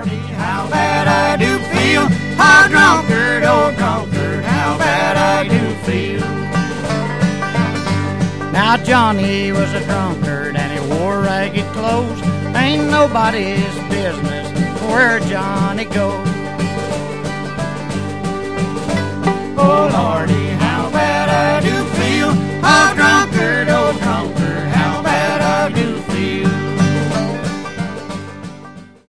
Lordy, how bad I do feel. Oh, drunkard, how bad I do feel. Now Johnny was a drunkard and he wore ragged clothes. Ain't nobody's business where Johnny goes. Oh, Lordy,